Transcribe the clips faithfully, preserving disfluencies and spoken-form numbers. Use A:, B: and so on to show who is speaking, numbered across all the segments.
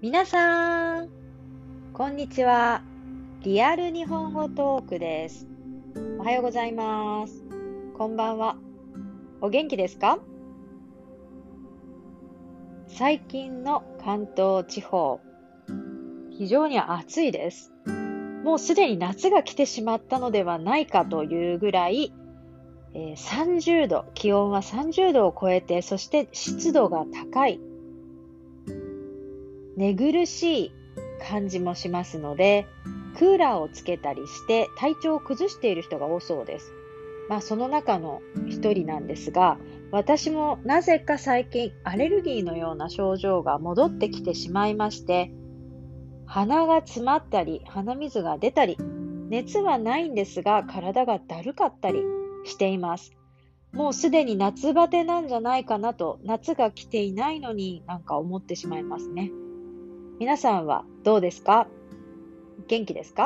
A: 皆さん、こんにちは。リアル日本語トークです。おはようございます。こんばんは。お元気ですか？最近の関東地方、非常に暑いです。もうすでに夏が来てしまったのではないかというぐらい、えーさんじゅうど、気温はさんじゅうどを超えて、そして湿度が高い、寝苦しい感じもしますので、クーラーをつけたりして体調を崩している人が多そうです。まあその中の一人なんですが、私もなぜか最近アレルギーのような症状が戻ってきてしまいまして、鼻が詰まったり、鼻水が出たり、熱はないんですが体がだるかったりしています。もうすでに夏バテなんじゃないかなと、夏が来ていないのになんか思ってしまいますね。皆さんはどうですか？元気ですか？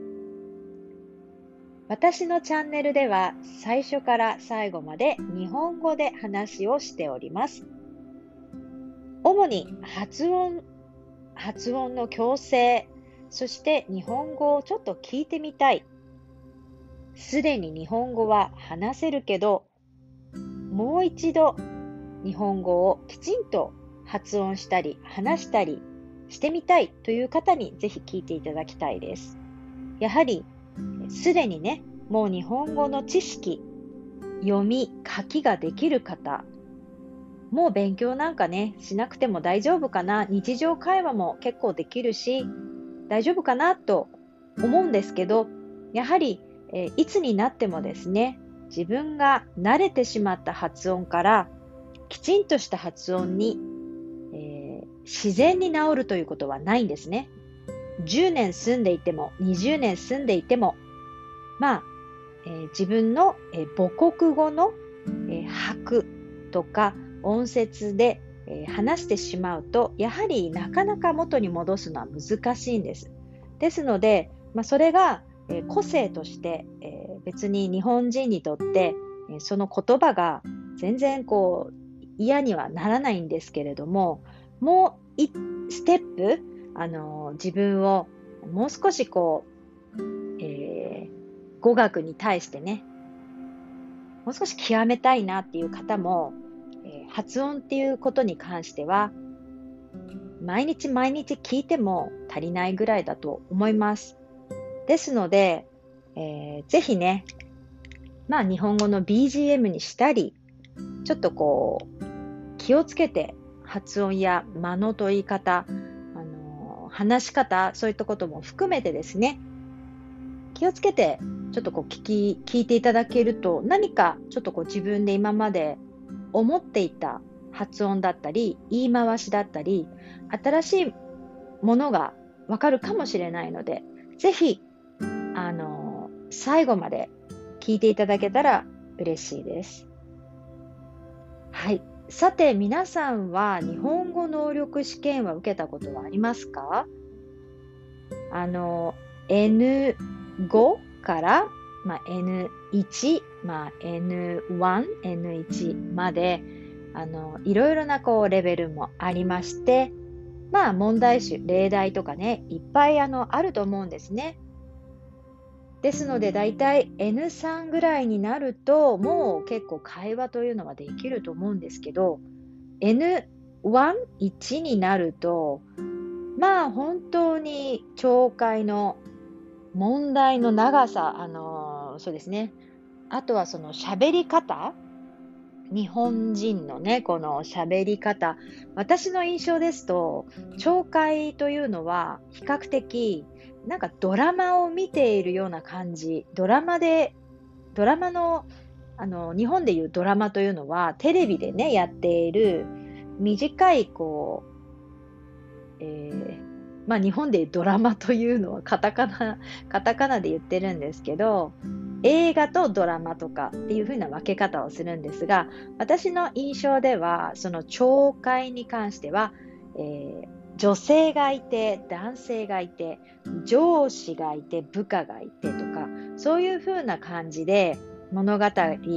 A: 私のチャンネルでは最初から最後まで日本語で話をしております。主に発音、発音の矯正、そして日本語をちょっと聞いてみたい。すでに日本語は話せるけど、もう一度日本語をきちんと発音したり話したりしてみたいという方にぜひ聞いていただきたいです。やはりすでにね、もう日本語の知識、読み、書きができる方、もう勉強なんかね、しなくても大丈夫かな、日常会話も結構できるし、大丈夫かなと思うんですけど、やはり、えーいつになってもですね、自分が慣れてしまった発音から、きちんとした発音に、えー自然に治るということはないんですね。じゅうねん住んでいても、にじゅうねん住んでいても、まあ、えー自分の、えー母国語の、えー拍とか音節で、えー話してしまうと、やはりなかなか元に戻すのは難しいんです。ですので、まあ、それが、えー個性として、えー別に日本人にとって、えーその言葉が全然こう嫌にはならないんですけれども、もういステップ、あのー自分をもう少しこう、えー語学に対してね、もう少し極めたいなっていう方も、えー発音っていうことに関しては、毎日毎日聞いても足りないぐらいだと思います。ですので、えーぜひね、まあ日本語の ビージーエム にしたり、ちょっとこう、気をつけて発音や間の取り方、あのー話し方、そういったことも含めてですね、気をつけて、ちょっとこう聞き、聞いていただけると、何かちょっとこう自分で今まで思っていた発音だったり、言い回しだったり、新しいものがわかるかもしれないので、ぜひ、あの、最後まで聞いていただけたら嬉しいです。はい。さて、皆さんは日本語能力試験は受けたことはありますか？あの、エヌご から、まあ、エヌワン、まあ、エヌワン、エヌワン まで、あの、いろいろなこうレベルもありまして、まあ問題集、例題とかね、いっぱいあの、あると思うんですね。ですので、だいたい エヌスリー ぐらいになると、もう結構会話というのはできると思うんですけど、エヌワン、いちになると、まあ本当に聴解の問題の長さ、あのーそうですね。あとはその喋り方、日本人のね、この喋り方。私の印象ですと、聴解というのは比較的、なんかドラマを見ているような感じ。ドラマで、ドラマの、あの、日本でいうドラマというのは、テレビでね、やっている短い、こう、えーまあ日本でいうドラマというのはカタカナ、カタカナで言ってるんですけど、映画とドラマとかっていう風な分け方をするんですが、私の印象では、その懲戒に関しては、えー女性がいて、男性がいて、上司がいて、部下がいてとか、そういう風な感じで物語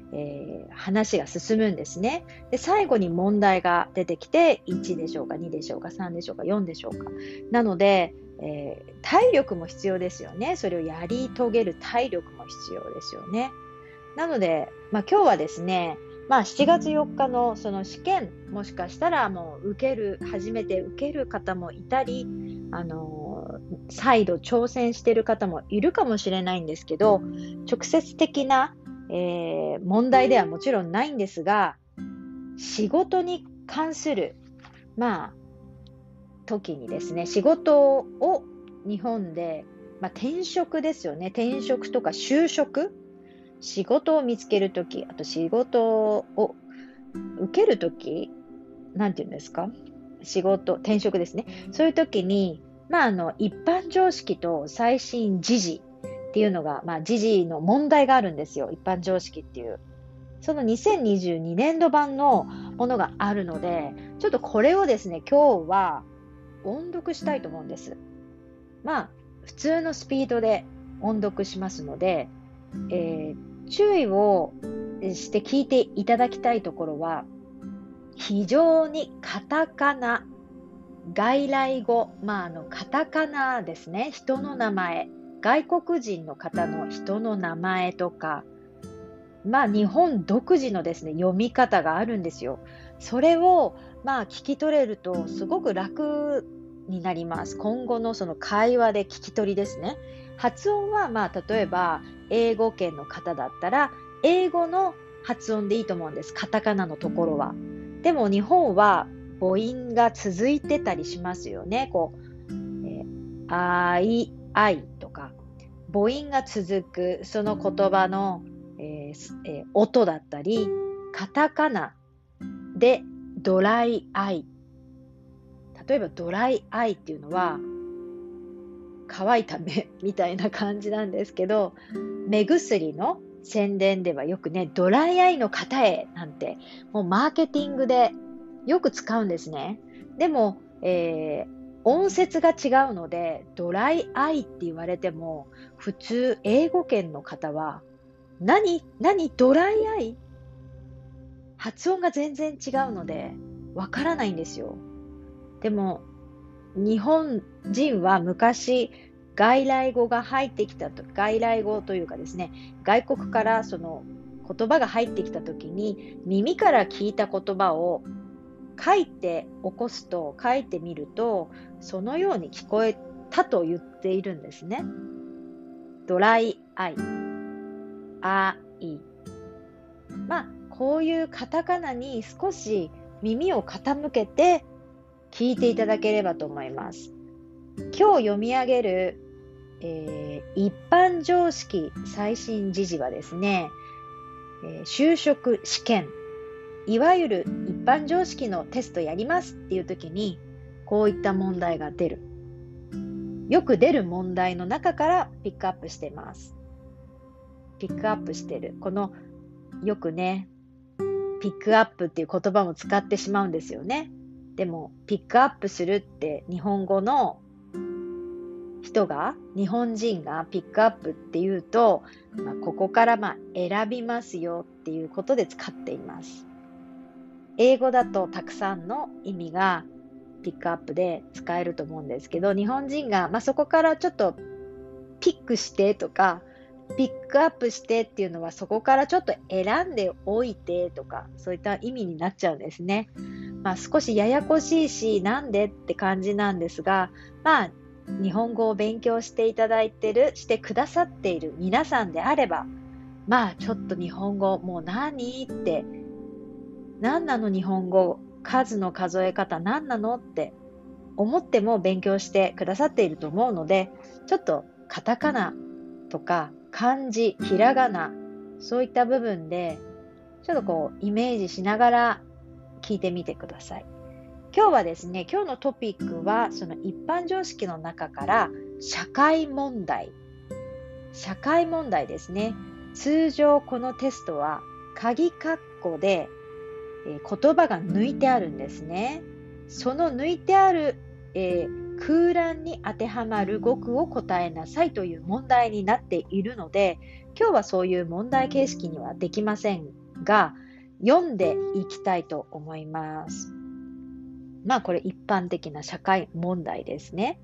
A: えー話が進むんですね。で、最後に問題が出てきて、いちでしょうか、にでしょうか、さんでしょうか、よんでしょうか。なので、えー体力も必要ですよね。それをやり遂げる体力も必要ですよね。なので、まあ、今日はですね、まあ、しちがつよっかのその試験、もしかしたらもう受ける、初めて受ける方もいたり、あのー再度挑戦している方もいるかもしれないんですけど、直接的な、えー問題ではもちろんないんですが、仕事に関する、まあ、時にですね、仕事を日本で、まあ、転職ですよね。転職とか就職、仕事を見つけるとき、あと仕事を受けるとき、なんていうんですか、仕事、転職ですね。そういうときに、まあ、あの、一般常識と最新時事っていうのが、まあ、時事の問題があるんですよ。一般常識っていう。そのにせんにじゅうにねんど版のものがあるので、ちょっとこれをですね、今日は音読したいと思うんです。まあ、普通のスピードで音読しますので、えー注意をして聞いていただきたいところは、非常にカタカナ、外来語、まあ、あの、カタカナですね、人の名前、外国人の方の人の名前とか、まあ、日本独自のですね、読み方があるんですよ。それを、まあ、聞き取れると、すごく楽になります。今後のその会話で聞き取りですね。発音は、まあ、例えば、英語圏の方だったら、英語の発音でいいと思うんです。カタカナのところは。でも、日本は母音が続いてたりしますよね。こう、えーあい、あいとか、母音が続く、その言葉の、えーすえー音だったり、カタカナでドライアイ。例えばドライアイっていうのは乾いた目みたいな感じなんですけど、目薬の宣伝ではよくね、ドライアイの方へなんて、もうマーケティングでよく使うんですね。でも、えー音節が違うので、ドライアイって言われても、普通、英語圏の方は、何何ドライアイ、発音が全然違うので、わからないんですよ。でも、日本人は昔、外来語が入ってきたと、外来語というかですね、外国からその言葉が入ってきたときに、耳から聞いた言葉を書いて起こすと、書いてみると、そのように聞こえたと言っているんですね。ドライアイ、アイ。まあ、こういうカタカナに少し耳を傾けて聞いていただければと思います。今日読み上げる、えー一般常識最新時事はですね、えー就職試験、いわゆる一般常識のテストやりますっていう時に、こういった問題が出る。よく出る問題の中からピックアップしています。ピックアップしてる。この、よくね、ピックアップっていう言葉も使ってしまうんですよね。でも、ピックアップするって日本語の人が、日本人がピックアップっていうと、まあ、ここからまあ選びますよっていうことで使っています。英語だとたくさんの意味がピックアップで使えると思うんですけど、日本人が、まあ、そこからちょっとピックしてとか、ピックアップしてっていうのはそこからちょっと選んでおいてとか、そういった意味になっちゃうんですね。まあ少しややこしいし、なんでって感じなんですが、まあ日本語を勉強していただいてる、してくださっている皆さんであれば、まあちょっと日本語もう何って、何なの日本語、数の数え方何なのって思っても勉強してくださっていると思うので、ちょっとカタカナとか漢字、ひらがな、そういった部分でちょっとこうイメージしながら聞いてみてください。今日はですね、今日のトピックはその一般常識の中から社会問題。社会問題ですね。通常このテストは鍵括弧で、えー言葉が抜いてあるんですね。その抜いてある、えー空欄に当てはまる語句を答えなさいという問題になっているので、 今日はそういう問題形式にはできませんが、読んでいきたいと思います。まあこれ一般的な社会問題ですね。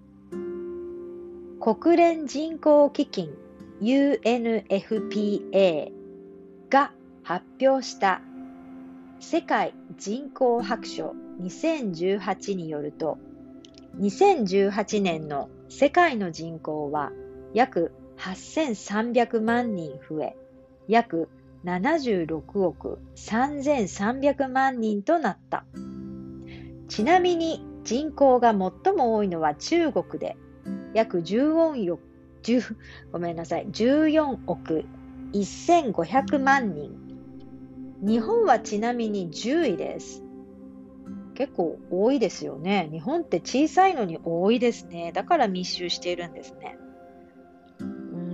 A: 国連人口基金 ユーエヌエフピーエー が発表した世界人口白書にせんじゅうはちによると、にせんじゅうはちねんの世界の人口は約はっせんさんびゃくまんにん増え、約ななじゅうろくおくさんぜんさんびゃくまんにんとなった。ちなみに人口が最も多いのは中国で、約じゅうよんおく、じゅうごめんなさい、じゅうよんおくせんごひゃくまんにん。日本はちなみにじゅういです。結構多いですよね。日本って小さいのに多いですね。だから密集しているんですね。うん、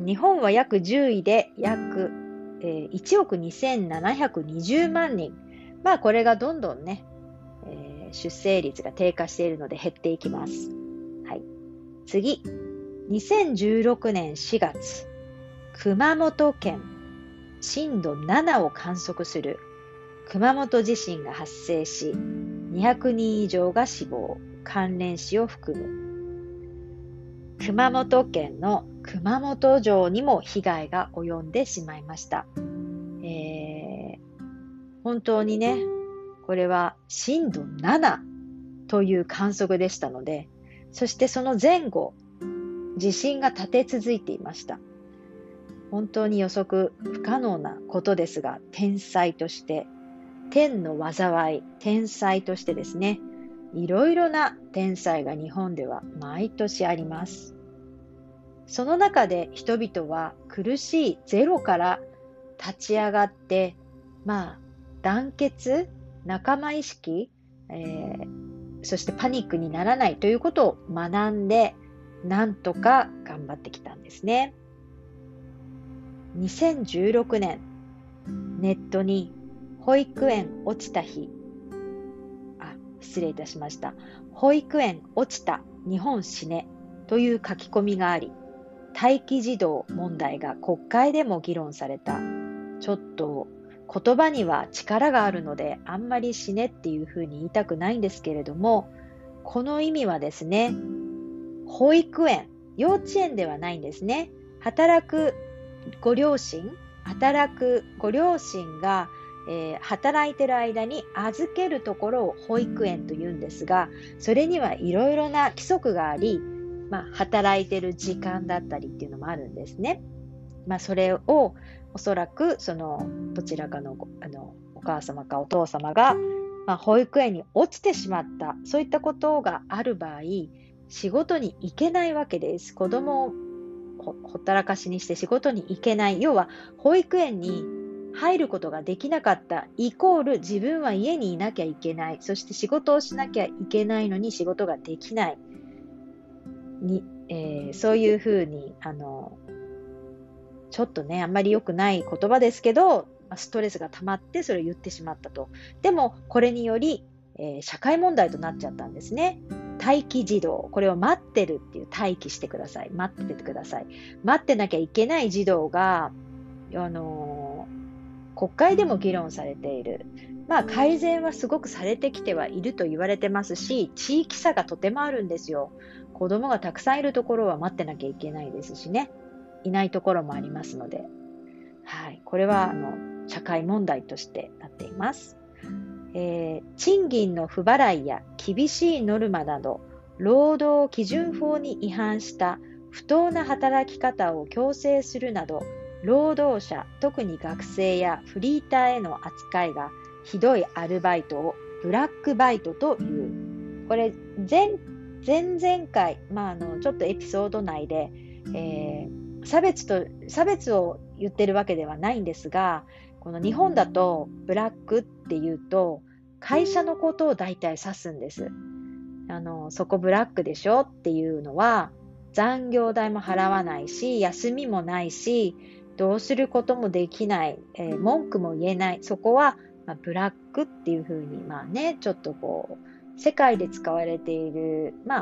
A: 日本は約じゅういで約、えー、いちおくにせんななひゃくにじゅうまんにん。まあこれがどんどんね、えー、出生率が低下しているので減っていきます。はい。次。にせんじゅうろくねんしがつ、熊本県震度ななを観測する熊本地震が発生し、にひゃくにん以上が死亡、関連死を含む。熊本県の熊本城にも被害が及んでしまいました。えー、本当にね、これは震度ななという観測でしたので、そしてその前後、地震が立て続いていました。本当に予測不可能なことですが、天災として、天の災い、天災としてですね、いろいろな天災が日本では毎年あります。その中で人々は苦しいゼロから立ち上がって、まあ、団結、仲間意識、えー、そしてパニックにならないということを学んで、なんとか頑張ってきたんですね。にせんじゅうろくねん、ネットに保育園落ちた日、あ、失礼いたしました。保育園落ちた、日本死ねという書き込みがあり、待機児童問題が国会でも議論された。ちょっと言葉には力があるので、あんまり死ねっていうふうに言いたくないんですけれども、この意味はですね、保育園、幼稚園ではないんですね。働くご両親、働くご両親が、えー、働いている間に預けるところを保育園と言うんですが、それにはいろいろな規則があり、まあ、働いている時間だったりっていうのもあるんですね。まあ、それをおそらくそのどちらかの、あのお母様かお父様が、まあ、保育園に落ちてしまった、そういったことがある場合、仕事に行けないわけです。子供を ほ, ほったらかしにして仕事に行けない。要は保育園に入ることができなかったイコール自分は家にいなきゃいけない。そして仕事をしなきゃいけないのに仕事ができないに、えー、そういうふうにあのちょっとね、あんまり良くない言葉ですけど、ストレスが溜まってそれを言ってしまったと。でもこれにより、えー、社会問題となっちゃったんですね。待機児童、これを待ってるっていう、待機してください。待っててください。待ってなきゃいけない児童が、あのー、国会でも議論されている。まあ改善はすごくされてきてはいると言われてますし、地域差がとてもあるんですよ。子供がたくさんいるところは待ってなきゃいけないですしね。いないところもありますので。はい。これは、あの、社会問題としてなっています。えー、賃金の不払いや厳しいノルマなど、労働基準法に違反した不当な働き方を強制するなど、労働者、特に学生やフリーターへの扱いがひどいアルバイトをブラックバイトという。これ、前、前々回、まあ、あの、ちょっとエピソード内で、えー、差別と、差別を言ってるわけではないんですが、この日本だとブラックっていうと会社のことを大体指すんです。あの、そこブラックでしょっていうのは残業代も払わないし、休みもないし、どうすることもできない、えー、文句も言えない。そこは、まあ、ブラックっていうふうに、まあね、ちょっとこう、世界で使われている、まあ、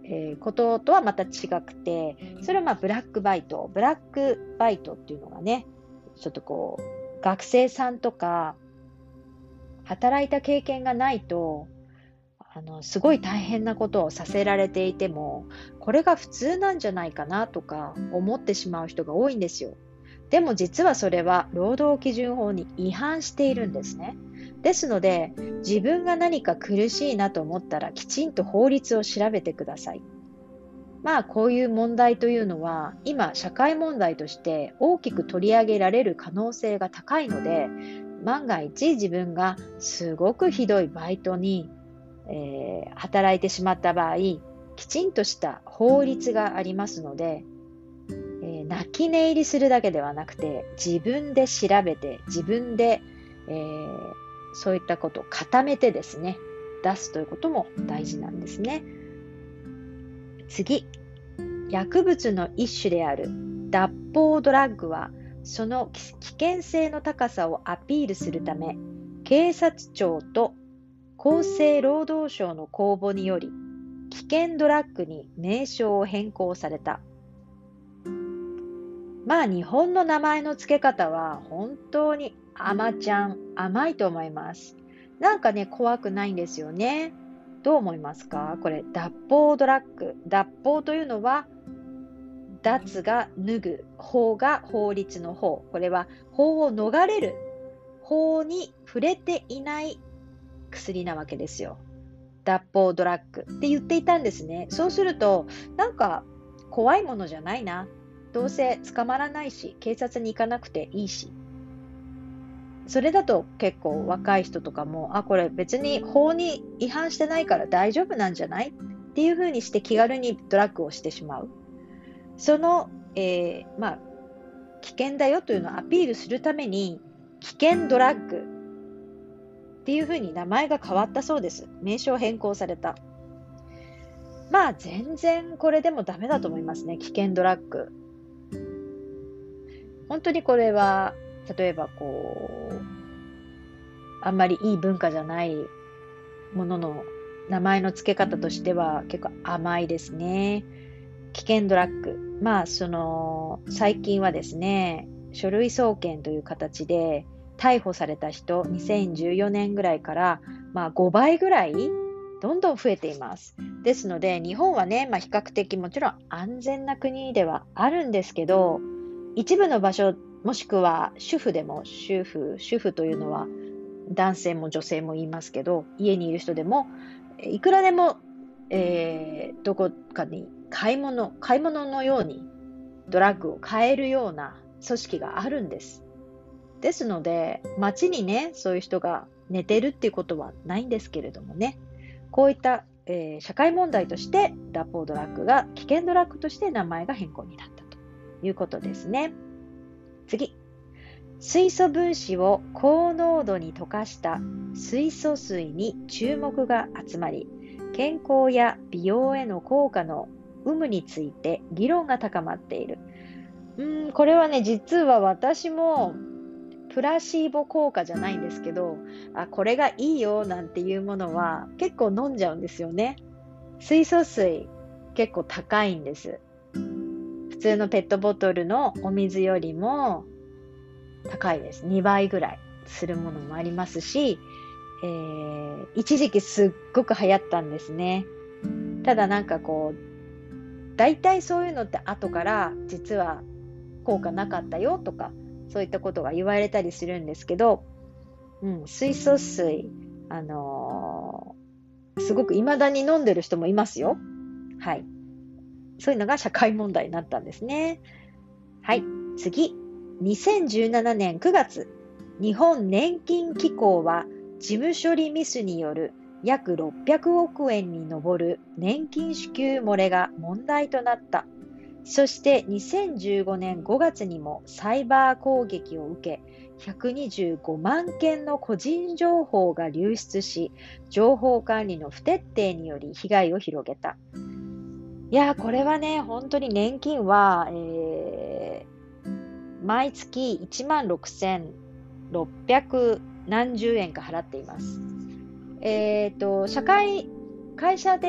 A: えーこととはまた違くて、それはまあブラックバイト、ブラックバイトっていうのがね、ちょっとこう、学生さんとか、働いた経験がないと、あの、すごい大変なことをさせられていても、これが普通なんじゃないかなとか思ってしまう人が多いんですよ。でも実はそれは労働基準法に違反しているんですね。ですので、自分が何か苦しいなと思ったらきちんと法律を調べてください。まあこういう問題というのは今社会問題として大きく取り上げられる可能性が高いので、万が一自分がすごくひどいバイトに、えー働いてしまった場合、きちんとした法律がありますので、えー泣き寝入りするだけではなくて、自分で調べて、自分で、えーそういったことを固めてですね、出すということも大事なんですね。次、薬物の一種である脱法ドラッグは、その危険性の高さをアピールするため、警察庁と厚生労働省の公募により、危険ドラッグに名称を変更された。まあ日本の名前の付け方は本当に甘ちゃん、甘いと思います。なんかね、怖くないんですよね。どう思いますか？これ、脱法ドラッグ。脱法というのは、脱が脱ぐ、法が法律の法。これは法を逃れる、法に触れていない薬なわけですよ。脱法ドラッグって言っていたんですね。そうすると、なんか怖いものじゃないな。どうせ捕まらないし、警察に行かなくていいし。それだと結構若い人とかも、あ、これ別に法に違反してないから大丈夫なんじゃないっていうふうにして気軽にドラッグをしてしまう。その、えーまあ、危険だよというのをアピールするために、危険ドラッグっていうふうに名前が変わったそうです。名称変更された。まあ全然これでもダメだと思いますね。危険ドラッグ。本当にこれは、例えばこう、あんまりいい文化じゃないものの名前の付け方としては結構甘いですね。危険ドラッグ。まあその、最近はですね、書類送検という形で逮捕された人、にせんじゅうよねんぐらいから、まあごばいぐらいどんどん増えています。ですので、日本はね、まあ比較的もちろん安全な国ではあるんですけど、一部の場所、もしくは主婦でも、主婦、主婦というのは男性も女性も言いますけど、家にいる人でも、いくらでも、えーどこかに買い物、買い物のようにドラッグを買えるような組織があるんです。ですので、街にね、そういう人が寝てるっていうことはないんですけれどもね、こういった、えー社会問題として脱法ドラッグが危険ドラッグとして名前が変更になったということですね。次。水素分子を高濃度に溶かした水素水に注目が集まり、健康や美容への効果の有無について議論が高まっている。うーん、これはね、実は私もプラシーボ効果じゃないんですけど、あ、これがいいよなんていうものは結構飲んじゃうんですよね。水素水結構高いんです。普通のペットボトルのお水よりも高いです。にばいぐらいするものもありますし、えー一時期すっごく流行ったんですね。ただなんかこう、大体そういうのって後から実は効果なかったよとか、そういったことが言われたりするんですけど、うん、水素水、あのーすごく未だに飲んでる人もいますよ。はい。そういうのが社会問題になったんですね。はい。次。にせんじゅうななねんくがつ、日本年金機構は事務処理ミスによる約ろっぴゃくおくえんに上る年金支給漏れが問題となった。そしてにせんじゅうごねんごがつにもサイバー攻撃を受け、ひゃくにじゅうごまんけんの個人情報が流出し、情報管理の不徹底により被害を広げた。いやー、これはね、本当に年金は、えー毎月いちまんろくせんろっぴゃくなんじゅうえんか払っています。えっと、社会、会社で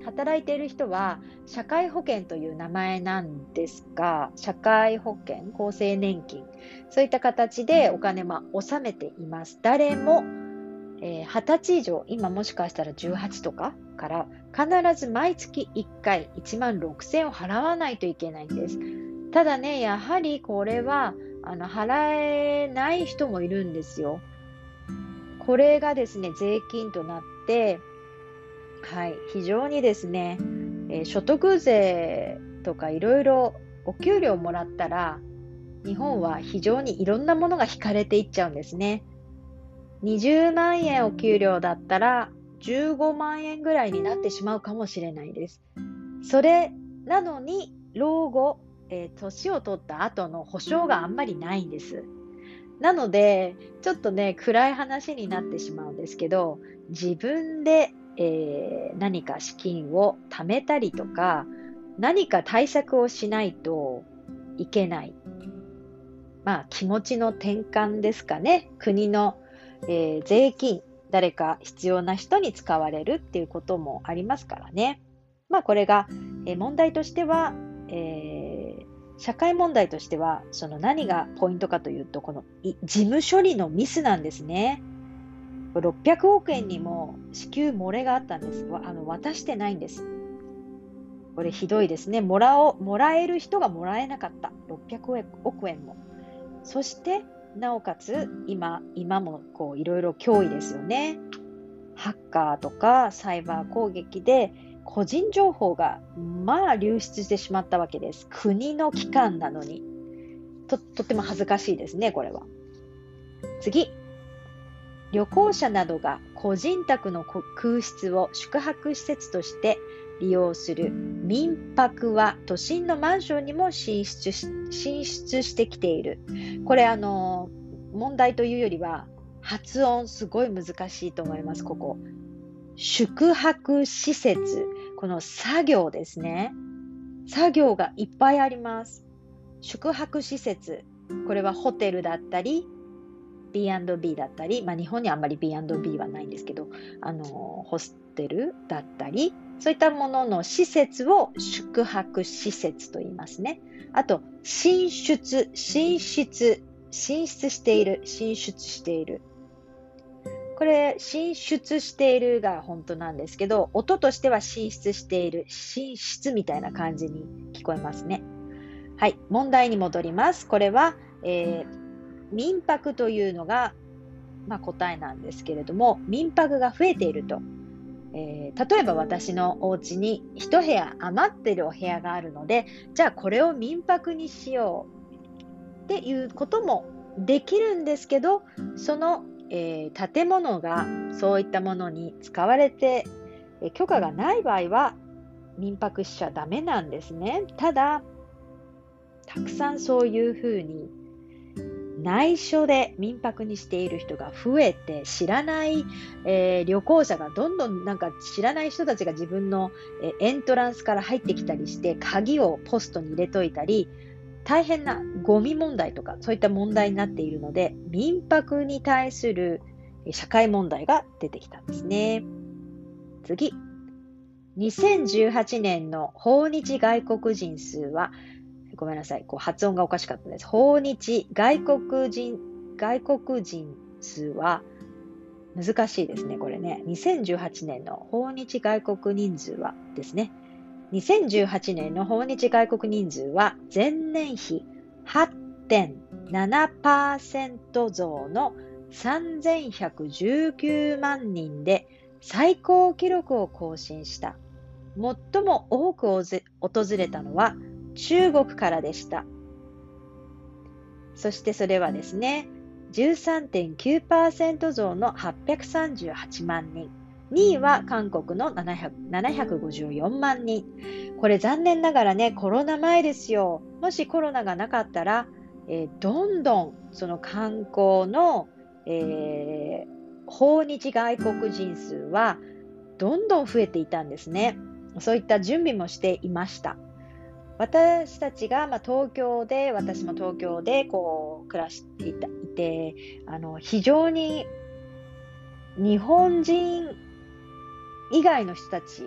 A: 働いている人は社会保険という名前なんですが、社会保険、厚生年金、そういった形でお金は納めています。誰も、えー、はたち以上、今もしかしたらじゅうはちとかから必ず毎月いっかいいちまんろくせんえんを払わないといけないんです。ただね、やはりこれはあの払えない人もいるんですよ。これがですね、税金となって、はい、非常にですね、えー所得税とかいろいろお給料もらったら、日本は非常にいろんなものが引かれていっちゃうんですね。にじゅうまんえんお給料だったらじゅうごまんえんぐらいになってしまうかもしれないです。それなのに、老後、えー年を取った後の保証があんまりないんです。なので、ちょっとね、暗い話になってしまうんですけど、自分で、えー何か資金を貯めたりとか、何か対策をしないといけない。まあ、気持ちの転換ですかね。国の、えー税金、誰か必要な人に使われるっていうこともありますからね。まあ、これが、えー問題としては、えー社会問題としては、その何がポイントかというと、このい事務処理のミスなんですね。ろっぴゃくおくえんにも支給漏れがあったんです。わあの渡してないんです。これひどいですね。もらお、もらえる人がもらえなかった。ろっぴゃくおくえんも。そして、なおかつ、今、今もこういろいろ脅威ですよね。ハッカーとかサイバー攻撃で個人情報がまあ流出してしまったわけです。国の機関なのに。と、とっても恥ずかしいですね、これは。次。旅行者などが個人宅の空室を宿泊施設として利用する民泊は都心のマンションにも進出し、進出してきている。これあの、問題というよりは発音すごい難しいと思います、ここ。宿泊施設。この作業ですね。作業がいっぱいあります。宿泊施設。これはホテルだったり、ビーアンドビー だったり、まあ日本にあんまり ビーアンドビー はないんですけど、あの、ホステルだったり、そういったものの施設を宿泊施設と言いますね。あと、進出、進出、進出している、進出している。これ、進出しているが本当なんですけど、音としては進出している、進出みたいな感じに聞こえますね。はい、問題に戻ります。これは、えー民泊というのが、まあ、答えなんですけれども、民泊が増えていると。えー例えば私のお家に一部屋余ってるお部屋があるので、じゃあこれを民泊にしようっていうこともできるんですけど、その、えー建物がそういったものに使われて、えー許可がない場合は民泊しちゃダメなんですね。ただ、たくさんそういうふうに内緒で民泊にしている人が増えて、知らない、えー旅行者がどんどんなんか知らない人たちが自分の、えーエントランスから入ってきたりして、鍵をポストに入れといたり、大変なゴミ問題とかそういった問題になっているので、民泊に対するえー社会問題が出てきたんですね。次。にせんじゅうはちねんの訪日外国人数は、ごめんなさい。こう発音がおかしかったです。訪日外国人、外国人数は難しいですね。これね。にせんじゅうはちねんの訪日外国人数はですね。にせんじゅうはちねんの訪日外国人数は前年比 はってんななパーセント 増のさんぜんひゃくじゅうきゅうまんにんで最高記録を更新した。最も多く訪れたのは中国からでした。そしてそれはですね、じゅうさんてんきゅうパーセント 増のはっぴゃくさんじゅうはちまんにん。にいは韓国のななひゃくごじゅうよんまんにん。これ残念ながらね、コロナ前ですよ。もしコロナがなかったら、えーどんどんその観光の、えー訪日外国人数はどんどん増えていたんですね。そういった準備もしていました。私たちが、まあ、東京で、私も東京でこう暮らしていたいて、あの非常に日本人以外の人たち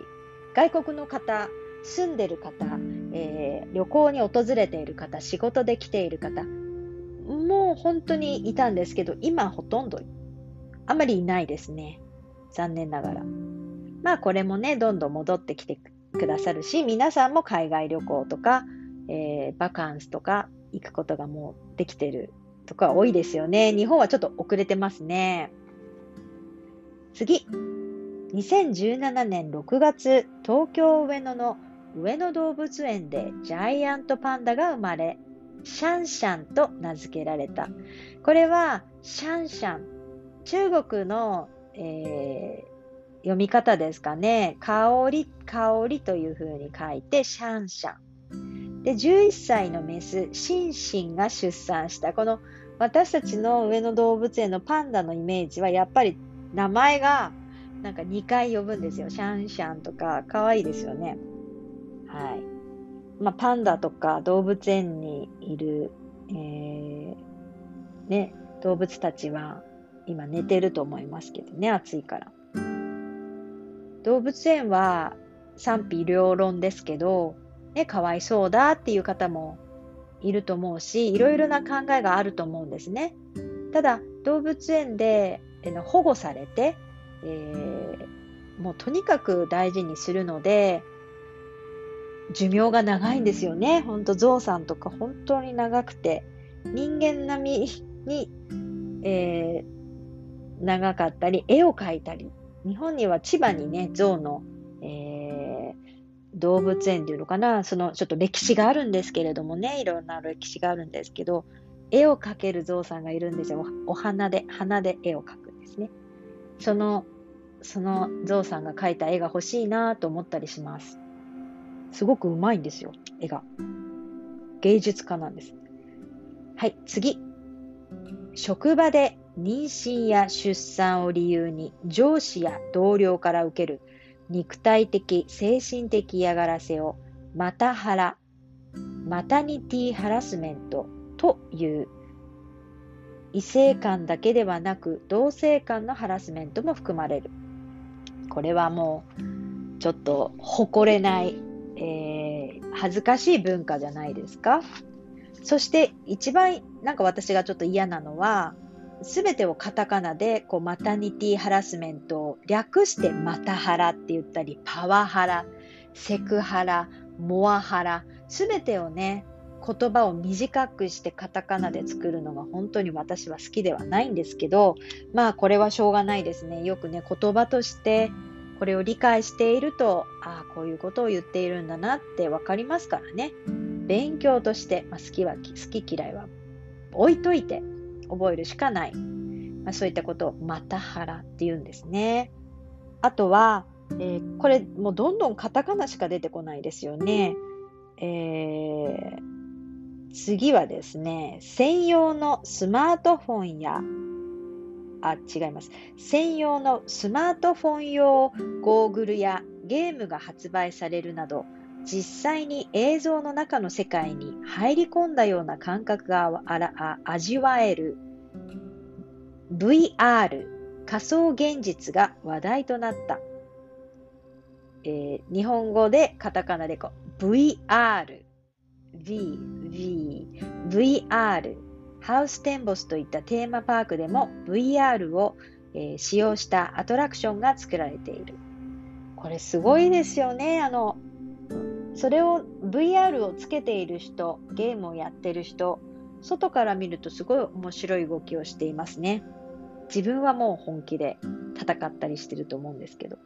A: 外国の方、住んでる方、えー旅行に訪れている方、仕事で来ている方、もう本当にいたんですけど、今ほとんどあまりいないですね。残念ながら。まあこれもね、どんどん戻ってきてくださるし、皆さんも海外旅行とか、えーバカンスとか行くことがもうできてるとか多いですよね。日本はちょっと遅れてますね。次。にせんじゅうななねんろくがつ、東京上野の上野動物園でジャイアントパンダが生まれ、シャンシャンと名付けられた。これはシャンシャン、中国の、えー読み方ですかね。香り、香りという風に書いてシャンシャン。で、じゅういっさいのメス、シンシンが出産した。この私たちの上野動物園のパンダのイメージはやっぱり名前がなんかにかい呼ぶんですよ。シャンシャンとか、かわいいですよね。はい。まあ、パンダとか動物園にいる、えーね、動物たちは今寝てると思いますけどね、暑いから。動物園は賛否両論ですけど、ね、かわいそうだっていう方もいると思うし、いろいろな考えがあると思うんですね。ただ、動物園でえの保護されて、えーもうとにかく大事にするので、寿命が長いんですよね。ほんと、ゾウさんとか本当に長くて、人間並みに、えー長かったり、絵を描いたり、日本には千葉にね、ゾウの、えー動物園っていうのかな、そのちょっと歴史があるんですけれどもね、いろんな歴史があるんですけど、絵を描けるゾウさんがいるんですよ。お花で、花で絵を描くんですね。その、そのゾウさんが描いた絵が欲しいなと思ったりします。すごくうまいんですよ、絵が。芸術家なんです。はい、次。職場で妊娠や出産を理由に上司や同僚から受ける肉体的、精神的嫌がらせをマタハラ、マタニティハラスメントという、異性間だけではなく同性間のハラスメントも含まれる。これはもうちょっと誇れない、えー恥ずかしい文化じゃないですか。そして一番なんか私がちょっと嫌なのは、すべてをカタカナでこうマタニティハラスメントを略してマタハラって言ったり、パワハラ、セクハラ、モアハラ、すべてをね、言葉を短くしてカタカナで作るのが本当に私は好きではないんですけど、まあこれはしょうがないですね。よくね、言葉としてこれを理解していると、ああ、こういうことを言っているんだなってわかりますからね。勉強として、まあ、好きは好き嫌いは置いといて覚えるしかない。まあ、そういったことをマタハラって言うんですね。あとは、えーこれもうどんどんカタカナしか出てこないですよね。えー次はですね、専用のスマートフォンや、あ、違います。専用のスマートフォン用ゴーグルやゲームが発売されるなど、実際に映像の中の世界に入り込んだような感覚があらあ味わえる ブイアール 仮想現実が話題となった。えー日本語でカタカナでこう ブイアール、V、V、ブイアール、ハウステンボスといったテーマパークでも ブイアール を、えー使用したアトラクションが作られている。これすごいですよね。あの、それを ブイアール をつけている人、ゲームをやってる人、外から見るとすごい面白い動きをしていますね。自分はもう本気で戦ったりしてると思うんですけど。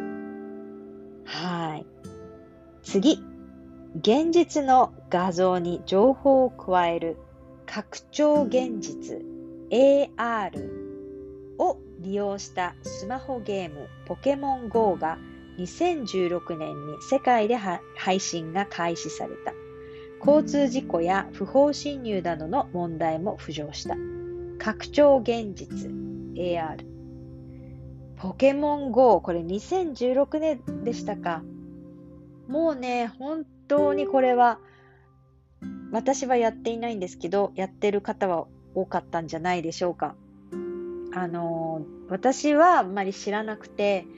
A: はい。次。現実の画像に情報を加える拡張現実 エーアール を利用したスマホゲームポケモン ゴー がにせんじゅうろくねんに世界で配信が開始された。交通事故や不法侵入などの問題も浮上した。拡張現実 エーアール。ポケモン ゴー、これにせんじゅうろくねんでしたか。もうね、本当にこれは、私はやっていないんですけど、やってる方は多かったんじゃないでしょうか。あの、私はあんまり知らなくて、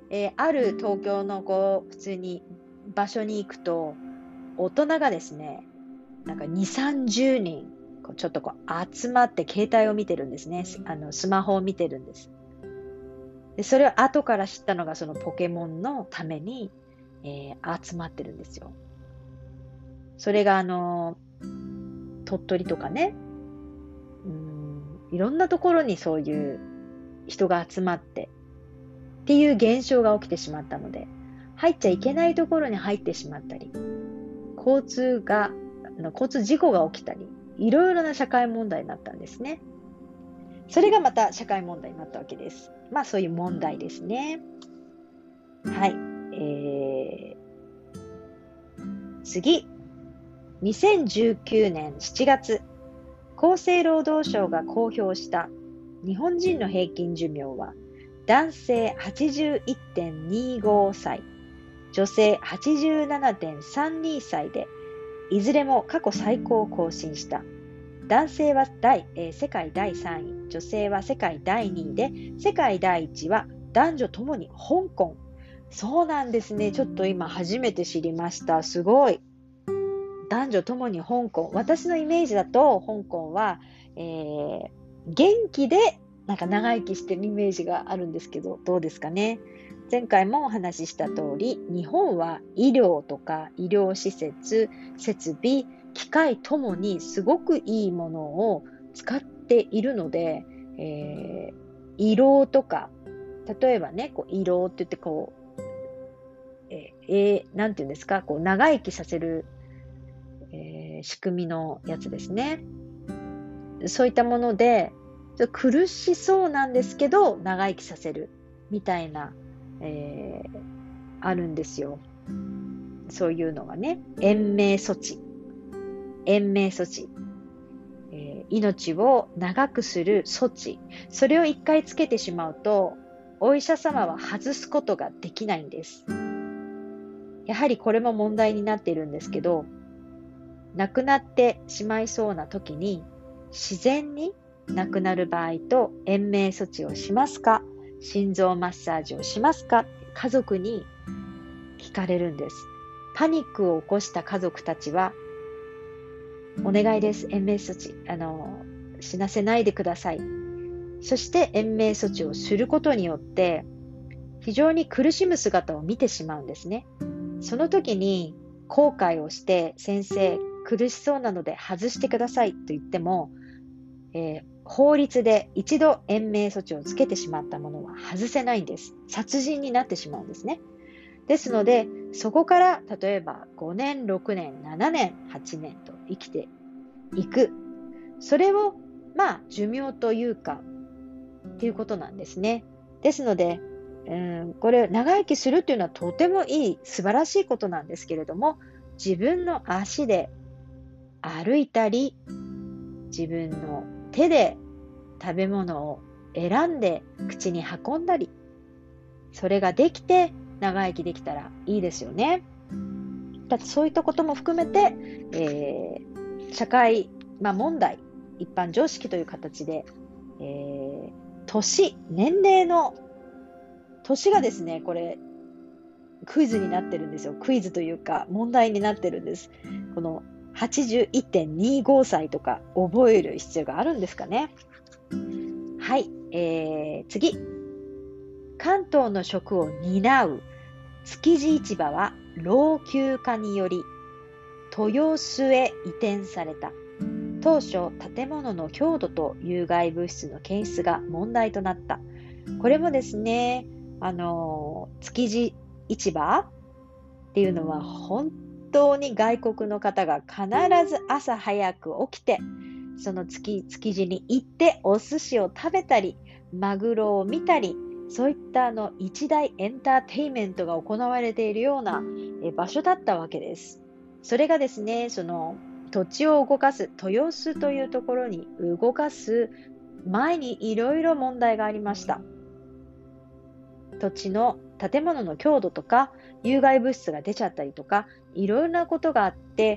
A: えーある東京のこう普通に場所に行くと、大人がですね、なんかに、さんじゅうにん、こうちょっとこう集まって携帯を見てるんですね。あのスマホを見てるんです。で、それを後から知ったのが、そのポケモンのために、えー集まってるんですよ。それがあの、鳥取とかね、うーん、いろんなところにそういう人が集まってっていう現象が起きてしまったので、入っちゃいけないところに入ってしまったり、交通が、あの交通事故が起きたり、いろいろな社会問題になったんですね。それがまた社会問題になったわけです。まあそういう問題ですね。はい。えー、次。にせんじゅうきゅうねんしちがつ、厚生労働省が公表した日本人の平均寿命は、男性 はちじゅういってんにご 歳、女性 はちじゅうななてんさんに 歳で、いずれも過去最高を更新した。男性は第、えー世界だいさんい、女性は世界だいにいで、世界だいいちは男女ともに香港。そうなんですね。ちょっと今初めて知りました。すごい。男女ともに香港。私のイメージだと、香港は、えー元気でなんか長生きしてるイメージがあるんですけど、どうですかね。前回もお話しした通り、日本は医療とか医療施設、設備、機械ともにすごくいいものを使っているので、えー、胃ろうとか、例えばね、こう胃ろうって言ってこう、えーえーなんていうんですか、こう長生きさせる、えー仕組みのやつですね。そういったもので、ちょっと苦しそうなんですけど、長生きさせるみたいな、えーあるんですよ。そういうのがね、延命措置。延命措置。えー命を長くする措置。それを一回つけてしまうと、お医者様は外すことができないんです。やはりこれも問題になっているんですけど、亡くなってしまいそうな時に、自然に亡くなる場合と延命措置をしますか、心臓マッサージをしますか、家族に聞かれるんです。パニックを起こした家族たちは、お願いです、延命措置、あの、死なせないでください。そして延命措置をすることによって、非常に苦しむ姿を見てしまうんですね。その時に後悔をして、先生、苦しそうなので外してくださいと言っても、えー法律で一度延命措置をつけてしまったものは外せないんです。殺人になってしまうんですね。ですので、そこから例えばごねん、ろくねん、ななねん、はちねんと生きていく。それを、まあ、寿命というか、っていうことなんですね。ですので、うん、これ、長生きするっていうのはとてもいい、素晴らしいことなんですけれども、自分の足で歩いたり、自分の手で食べ物を選んで口に運んだり、それができて長生きできたらいいですよね。だってそういったことも含めて、えー社会、まあ、問題、一般常識という形で、えー年、年齢の年がですね、これクイズになってるんですよ。クイズというか問題になってるんです。この はちじゅういってんにご 歳とか覚える必要があるんですかね。はい、えー、次。関東の食を担う築地市場は老朽化により豊洲へ移転された。当初、建物の強度と有害物質の検出が問題となった。これもですね、あの、築地市場っていうのは本当に外国の方が必ず朝早く起きて、その築築地に行ってお寿司を食べたり、マグロを見たり、そういったあの一大エンターテインメントが行われているようなえ場所だったわけです。それがですね、その土地を動かす、豊洲というところに動かす前にいろいろ問題がありました。土地の建物の強度とか、有害物質が出ちゃったりとか、いろいろなことがあって、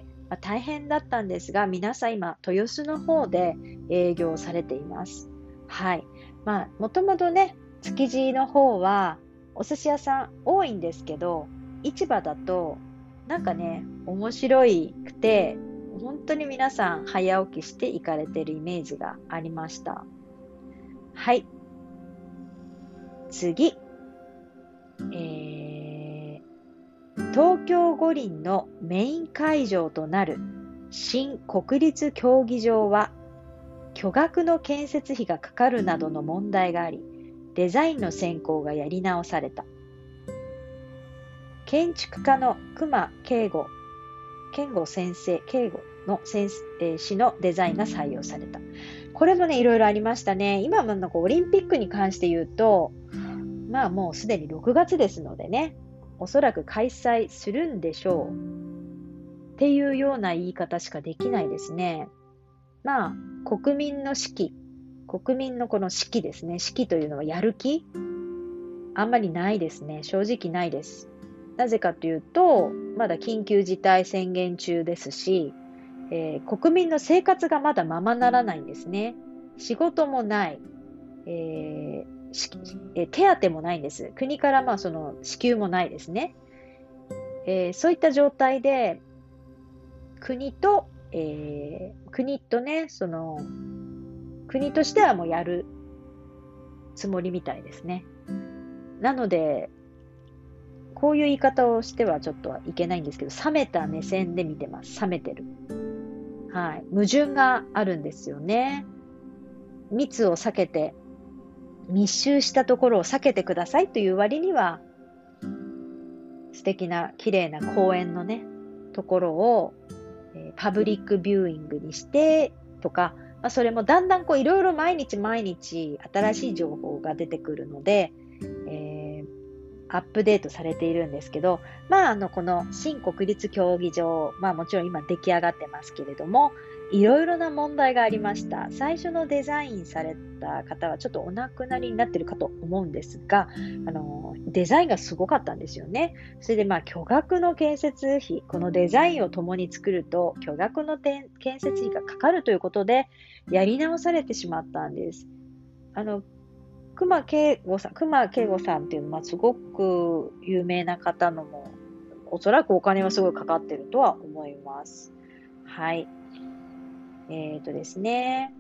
A: まあ、大変だったんですが、皆さん今、豊洲の方で営業されています。はい。まあ、もともとね、築地の方は、 お寿司屋さん多いんですけど、市場だとなんかね、面白いくて、本当に皆さん早起きして行かれてるイメージがありました。はい。次。えー、東京五輪のメイン会場となる新国立競技場は、巨額の建設費がかかるなどの問題があり、デザインの選考がやり直された。建築家の隈研吾、健吾先生、慶吾の先生氏のデザインが採用された。これもね、いろいろありましたね。今もなんかオリンピックに関して言うと、まあもうすでにろくがつですのでね、おそらく開催するんでしょう。っていうような言い方しかできないですね。まあ、国民の士気、国民のこの士気ですね。士気というのはやる気あんまりないですね。正直ないです。なぜかというと、まだ緊急事態宣言中ですし、えー、国民の生活がまだままならないんですね。仕事もない、えーえー、手当もないんです。国からまあその支給もないですね。えー、そういった状態で、国と、えー、国とね、その、国としてはもうやるつもりみたいですね。なので、こういう言い方をしてはちょっといけないんですけど、冷めた目線で見てます。冷めてる。はい。矛盾があるんですよね。密を避けて、密集したところを避けてくださいという割には、素敵な綺麗な公園のね、ところを、えー、パブリックビューイングにしてとか、まあ、それもだんだんこういろいろ毎日毎日新しい情報が出てくるので、えー、アップデートされているんですけど、まああのこの新国立競技場、まあもちろん今出来上がってますけれども、いろいろな問題がありました。最初のデザインされた方はちょっとお亡くなりになっているかと思うんですが、あのデザインがすごかったんですよね。それでまあ巨額の建設費、このデザインを共に作ると巨額の建設費がかかるということでやり直されてしまったんです。あの隈研吾さん、隈研吾さんっていうのはすごく有名な方のも、おそらくお金はすごいかかってるとは思います。はい。えーとですね。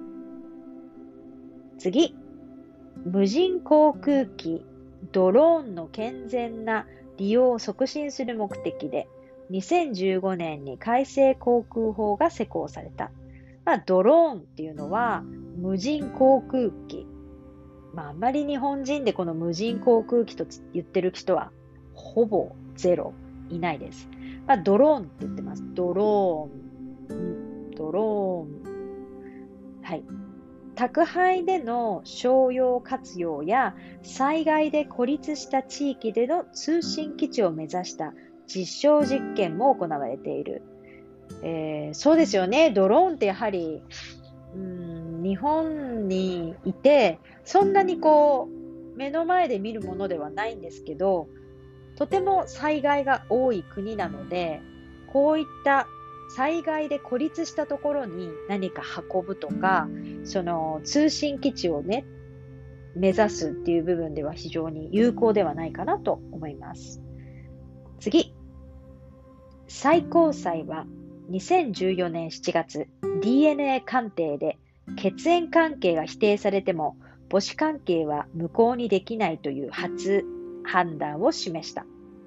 A: 次。無人航空機、ドローンの健全な利用を促進する目的で、にせんじゅうごねんに改正航空法が施行された。まあ、ドローンっていうのは無人航空機。まあ、あんまり日本人でこの無人航空機と言ってる人はほぼゼロいないです。まあ、ドローンって言ってます。ドローン。ドローン。はい。宅配での商用活用や災害で孤立した地域での通信基地を目指した実証実験も行われている。えー、そうですよね。ドローンってやはり、うーん、日本にいて、そんなにこう、目の前で見るものではないんですけど、とても災害が多い国なので、こういった災害で孤立したところに何か運ぶとか、その通信基地をね、目指すっていう部分では非常に有効ではないかなと思います。次。最高裁はにせんじゅうよねんしちがつ、ディーエヌエー 鑑定で血縁関係が否定されても母子関係は無効にできないという初判断を示した。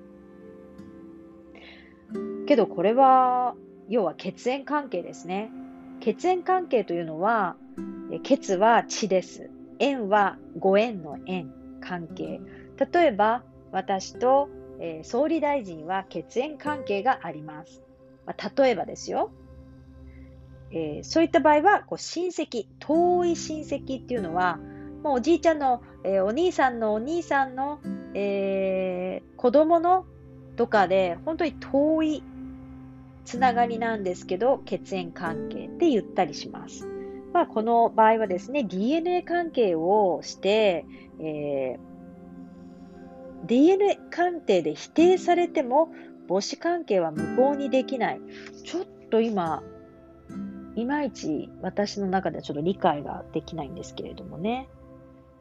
A: けどこれは要は血縁関係ですね。血縁関係というのは、血は血です。縁はご縁の縁、関係。例えば私と、えー、総理大臣は血縁関係があります。まあ、例えばですよ。えー、そういった場合はこう親戚、遠い親戚っていうのは、もうおじいちゃんの、えー、お兄さんのお兄さんの、えー、子供のとかで本当に遠いつながりなんですけど、血縁関係って言ったりします。まあ、この場合はですね、ディーエヌエー 関係をして、えー、ディーエヌエー 鑑定で否定されても母子関係は無効にできない。ちょっと今、いまいち私の中ではちょっと理解ができないんですけれどもね。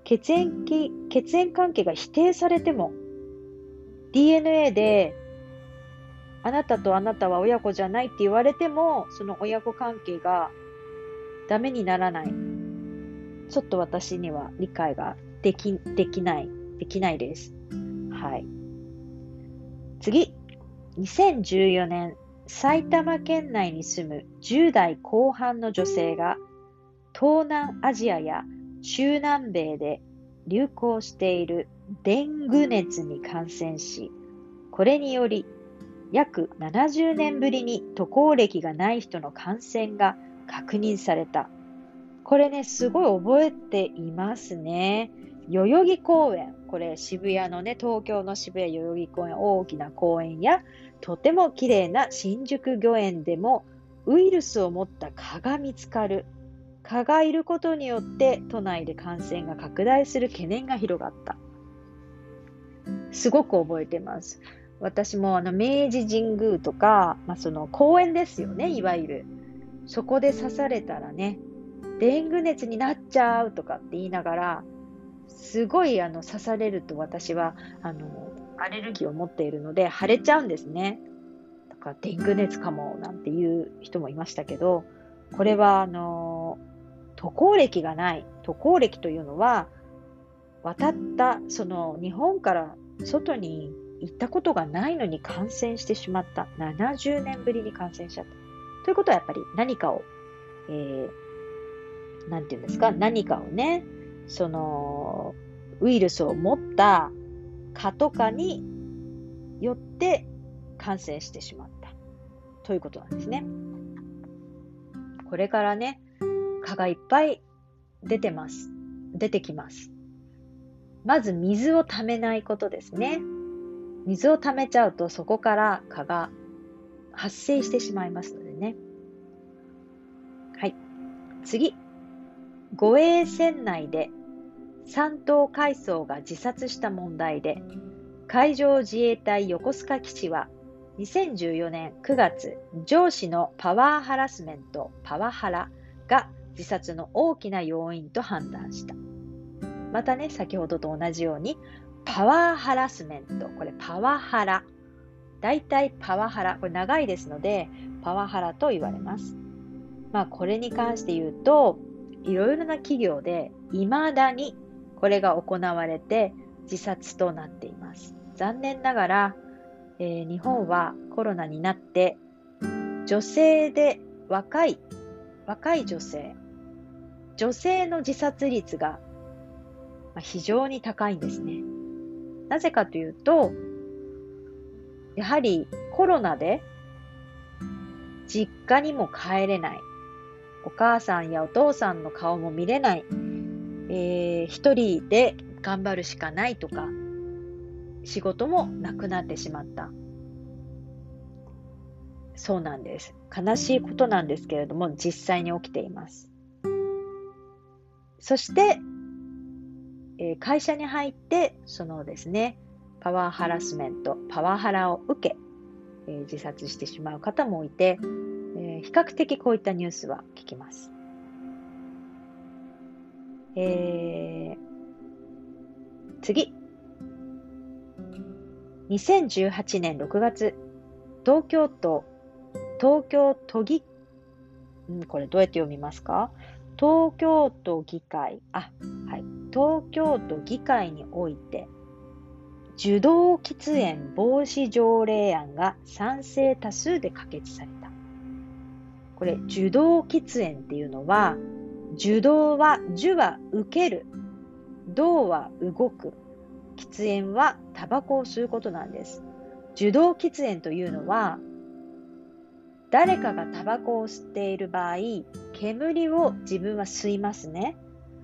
A: 血縁き血縁関係が否定されても ディーエヌエー であなたとあなたは親子じゃないって言われても、その親子関係がダメにならない。ちょっと私には理解ができ、できない、できないです。はい。次。にせんじゅうよねん、埼玉県内に住むじゅう代後半の女性が東南アジアや中南米で流行しているデング熱に感染し、これにより約ななじゅうねんぶりに渡航歴がない人の感染が確認された。これね、すごい覚えていますね。代々木公園。これ渋谷のね、東京の渋谷代々木公園、大きな公園や、とても綺麗な新宿御苑でもウイルスを持った蚊が見つかる。蚊がいることによって都内で感染が拡大する懸念が広がった。すごく覚えてます。私もあの明治神宮とか、まあ、その公園ですよね、いわゆる。そこで刺されたらね、デング熱になっちゃうとかって言いながら、すごいあの刺されると私はあのアレルギーを持っているので腫れちゃうんですね。だからデング熱かもなんていう人もいましたけど、これはあの渡航歴がない。渡航歴というのは、渡ったその日本から外に行ったことがないのに感染してしまった。ななじゅうねんぶりに感染しちゃった。ということはやっぱり何かを、えー、なんていうんですか、何かをね、そのウイルスを持った蚊とかによって感染してしまったということなんですね。これからね、蚊がいっぱい出てます。出てきます。まず水を溜めないことですね。水を溜めちゃうとそこから蚊が発生してしまいますのでね。はい。次。護衛船内で三等海曹が自殺した問題で、海上自衛隊横須賀基地はにせんじゅうよねんくがつ、上司のパワーハラスメント、パワハラが自殺の大きな要因と判断した。またね、先ほどと同じように、パワーハラスメント、これパワハラ。だいたいパワハラ、これ長いですので、パワハラと言われます。まあ、これに関して言うと、いろいろな企業で未だにこれが行われて自殺となっています。残念ながら、えー、日本はコロナになって、女性で若い、若い女性、女性の自殺率が非常に高いんですね。なぜかというと、やはりコロナで実家にも帰れない。お母さんやお父さんの顔も見れない。えー、一人で頑張るしかないとか、仕事もなくなってしまった。そうなんです。悲しいことなんですけれども、実際に起きています。そして、えー、会社に入って、そのですね、パワーハラスメント、パワハラを受け、えー、自殺してしまう方もいて、えー、比較的こういったニュースは聞きます。えー、次。にせんじゅうはちねんろくがつ、東京都、東京都議、んこれどうやって読みますか？東京都議会、あ、はい。東京都議会において、受動喫煙防止条例案が賛成多数で可決された。これ、受動喫煙っていうのは、受動は、受は受ける。動は動く。喫煙はタバコを吸うことなんです。受動喫煙というのは、誰かがタバコを吸っている場合、煙を自分は吸いますね。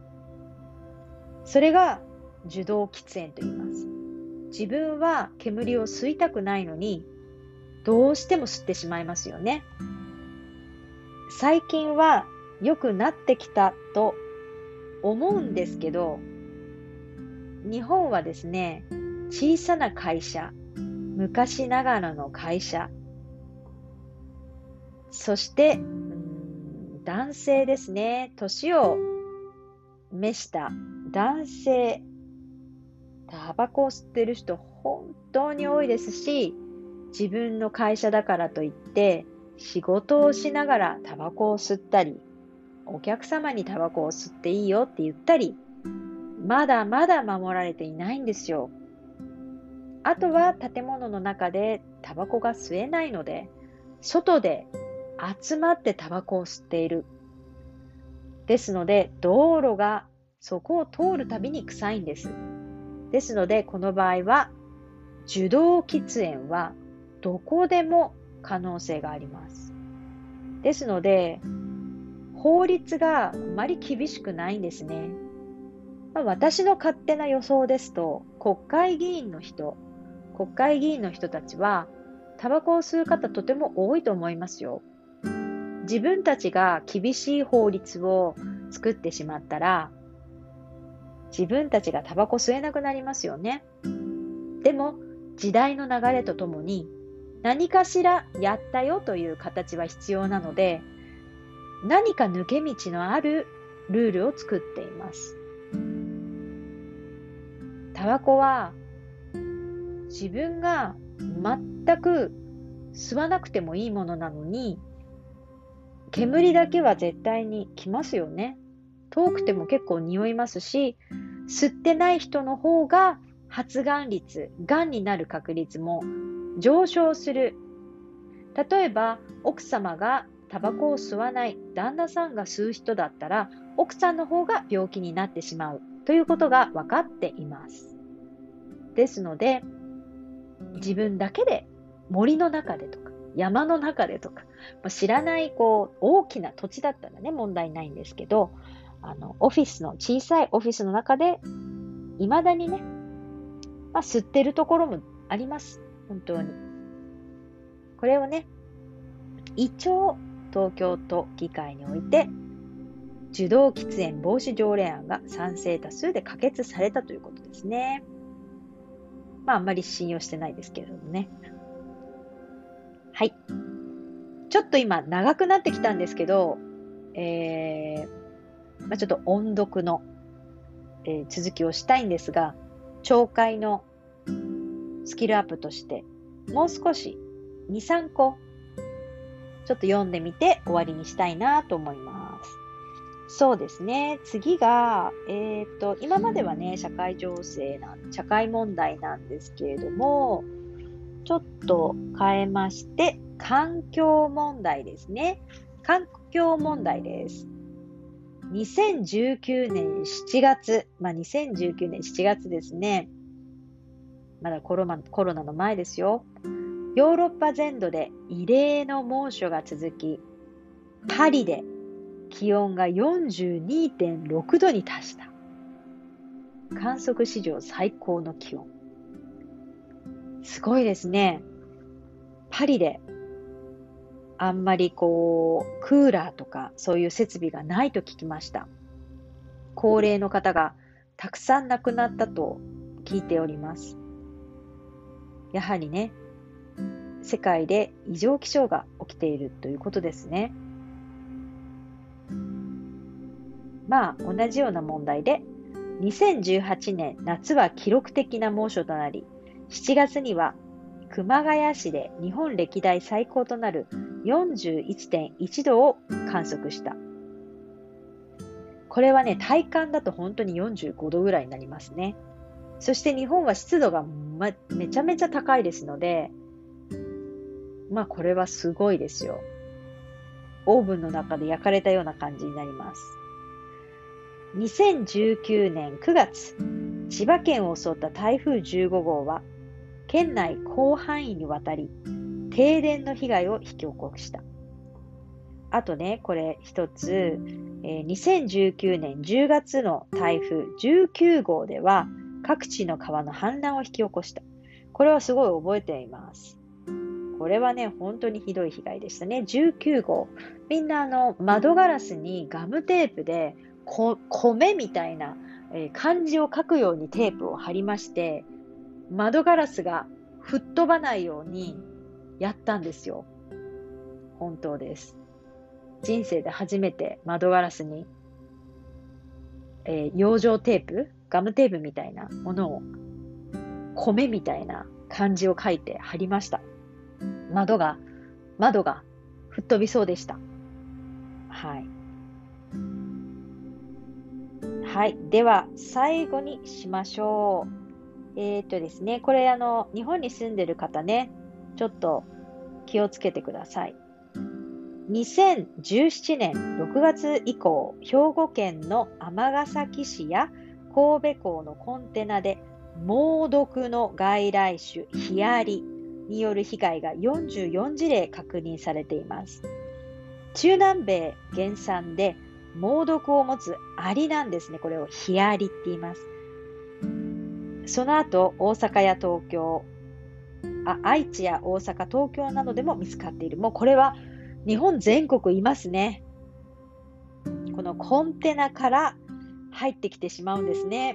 A: それが受動喫煙と言います。自分は煙を吸いたくないのに、どうしても吸ってしまいますよね。最近は良くなってきたと思うんですけど、日本はですね、小さな会社、昔ながらの会社、そして、うん、男性ですね、年を召した男性、タバコを吸ってる人本当に多いですし、自分の会社だからといって仕事をしながらタバコを吸ったり、お客様にタバコを吸っていいよって言ったり、まだまだ守られていないんですよ。あとは建物の中でタバコが吸えないので、外で集まってタバコを吸っている。ですので、道路がそこを通るたびに臭いんです。ですので、この場合は、受動喫煙はどこでも可能性があります。ですので、法律があまり厳しくないんですね。まあ、私の勝手な予想ですと、国会議員の人、国会議員の人たちは、タバコを吸う方とても多いと思いますよ。自分たちが厳しい法律を作ってしまったら、自分たちがタバコ吸えなくなりますよね。でも、時代の流れとともに、何かしらやったよという形は必要なので、何か抜け道のあるルールを作っています。タバコは自分が全く吸わなくてもいいものなのに、煙だけは絶対に来ますよね。遠くても結構匂いますし、吸ってない人の方が発がん率、がんになる確率も上昇する。例えば、奥様がタバコを吸わない、旦那さんが吸う人だったら、奥さんの方が病気になってしまうということが分かっています。ですので、自分だけで森の中でとか、山の中でとか、知らないこう大きな土地だったらね、問題ないんですけど、あのオフィスの小さいオフィスの中でいまだにね、まあ、吸ってるところもあります。本当に。これをね、一応東京都議会において受動喫煙防止条例案が賛成多数で可決されたということですね。まああんまり信用してないですけれどもね。はい。ちょっと今長くなってきたんですけど、えーまあ、ちょっと音読の、えー続きをしたいんですが、聴解のスキルアップとして、もう少しに、さんこ、ちょっと読んでみて終わりにしたいなと思います。そうですね。次が、えっと、今まではね、社会情勢なん、社会問題なんですけれども、ちょっと変えまして、環境問題ですね。環境問題です。にせんじゅうきゅうねんしちがつ、まあ、にせんじゅうきゅうねんしちがつですね。まだコロナ、コロナの前ですよ。ヨーロッパ全土で異例の猛暑が続き、パリで気温が よんじゅうにてんろくどに達した。観測史上最高の気温。すごいですね。パリであんまりこう、クーラーとかそういう設備がないと聞きました。高齢の方がたくさん亡くなったと聞いております。やはりね、世界で異常気象が起きているということですね。まあ、同じような問題で、にせんじゅうはちねん夏は記録的な猛暑となり、しちがつには熊谷市で日本歴代最高となる よんじゅういってんいちどを観測した。これはね、体感だと本当によんじゅうごどぐらいになりますね。そして日本は湿度が、ま、めちゃめちゃ高いですので、まあこれはすごいですよ。オーブンの中で焼かれたような感じになります。にせんじゅうきゅうねんくがつ、千葉県を襲った台風じゅうごごうは、県内広範囲にわたり、停電の被害を引き起こした。あとね、これ一つ、えー、にせんじゅうきゅうねんじゅうがつの台風じゅうきゅうごうでは、各地の川の氾濫を引き起こした。これはすごい覚えています。これはね、本当にひどい被害でしたね。じゅうきゅうごう。みんなあの、窓ガラスにガムテープで、こ米みたいな、えー漢字を書くようにテープを貼りまして、窓ガラスが吹っ飛ばないようにやったんですよ。本当です。人生で初めて窓ガラスに、 えー養生テープ、ガムテープみたいなものを、米みたいな漢字を書いて貼りました。窓が、窓が吹っ飛びそうでした。はい。はい。では、最後にしましょう。えーっとですね、これあの、日本に住んでる方ね、ちょっと気をつけてください。にせんじゅうななねんろくがつ以降、兵庫県の尼崎市や神戸港のコンテナで猛毒の外来種ヒアリによる被害がよんじゅうよんじれい確認されています。中南米原産で猛毒を持つアリなんですね。これをヒアリって言います。その後、大阪や東京、あ愛知や大阪、東京などでも見つかっている。もうこれは日本全国いますね。このコンテナから入ってきてしまうんですね。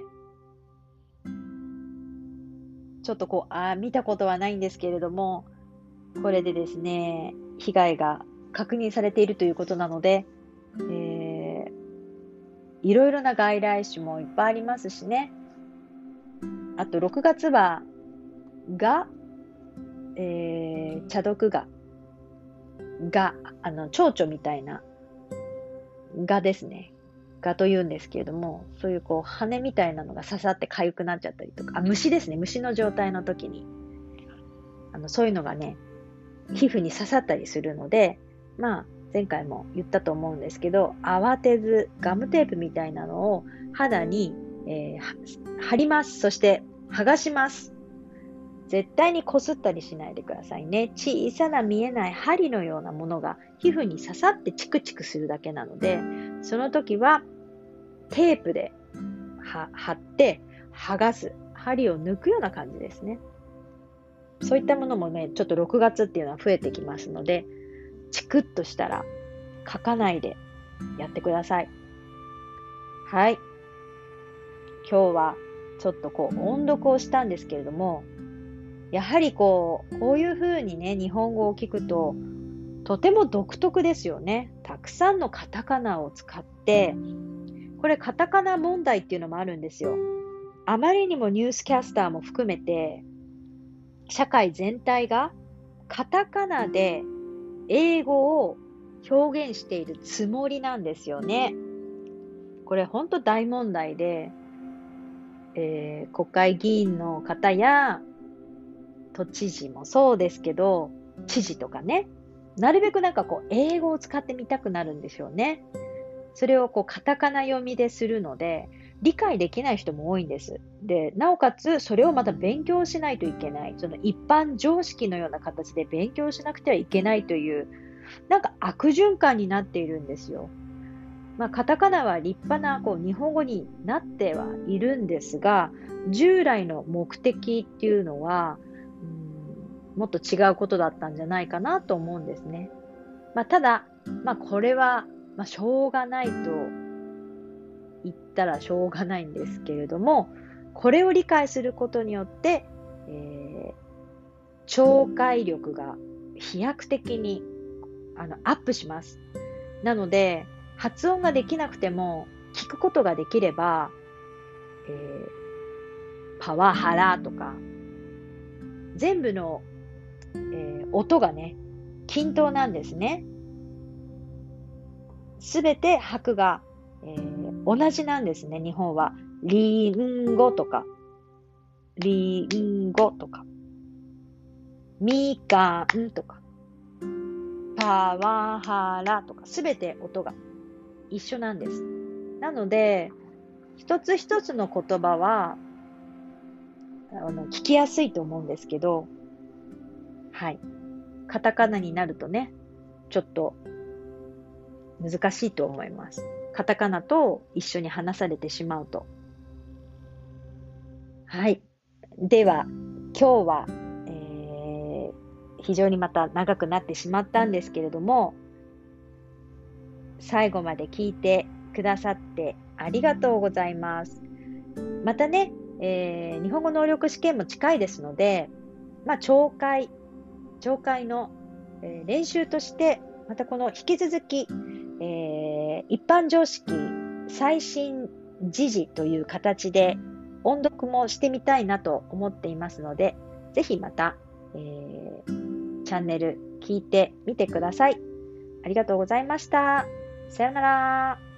A: ちょっとこう、あ見たことはないんですけれども、これでですね、被害が確認されているということなので、えー、いろいろな外来種もいっぱいありますしね。あとろくがつは、が、えー、茶毒が、が、あの、蝶々みたいな、がですね。がと言うんですけれども、そういうこう、羽みたいなのが刺さって痒くなっちゃったりとか、あ、虫ですね。虫の状態の時に、あの、そういうのがね、皮膚に刺さったりするので、まあ、前回も言ったと思うんですけど、慌てずガムテープみたいなのを肌に、えー、貼ります。そして剥がします。絶対にこすったりしないでくださいね。小さな見えない針のようなものが皮膚に刺さってチクチクするだけなので、その時はテープで貼って剥がす。針を抜くような感じですね。そういったものもね、ちょっとろくがつっていうのは増えてきますので、チクッとしたら書かないでやってください。はい。今日はちょっとこう音読をしたんですけれども、やはりこう、こういう風にね、日本語を聞くと、とても独特ですよね。たくさんのカタカナを使って、これカタカナ問題っていうのもあるんですよ。あまりにもニュースキャスターも含めて、社会全体がカタカナで英語を表現しているつもりなんですよね。これ本当大問題で、えー、国会議員の方や都知事もそうですけど、知事とかね、なるべくなんかこう英語を使ってみたくなるんでしょうね。それをこうカタカナ読みでするので、理解できない人も多いんです。で、なおかつそれをまた勉強しないといけない。その一般常識のような形で勉強しなくてはいけないという、なんか悪循環になっているんですよ。まあ、カタカナは立派なこう日本語になってはいるんですが、従来の目的っていうのは、うん、もっと違うことだったんじゃないかなと思うんですね。まあ、ただ、まあ、これは、まあ、しょうがないと言ったらしょうがないんですけれども、これを理解することによって、えー、聴解力が飛躍的にあのアップします。なので、発音ができなくても聞くことができれば、えー、パワハラとか、全部の、えー、音がね、均等なんですね。すべて拍が、えー、同じなんですね、日本は。リンゴとか、リンゴとか、みかんとか、パワハラとか、すべて音が一緒なんです。なので、一つ一つの言葉は、あの、聞きやすいと思うんですけど、はい。カタカナになるとね、ちょっと難しいと思います。カタカナと一緒に話されてしまうと。はい。では、今日は、えー、非常にまた長くなってしまったんですけれども、最後まで聞いてくださってありがとうございます。またね、えー、日本語能力試験も近いですので、まあ、聴解、聴解の、えー、練習として、またこの引き続き、えー、一般常識最新時事という形で音読もしてみたいなと思っていますので、ぜひまた、えー、チャンネル聞いてみてください。ありがとうございました。さようなら。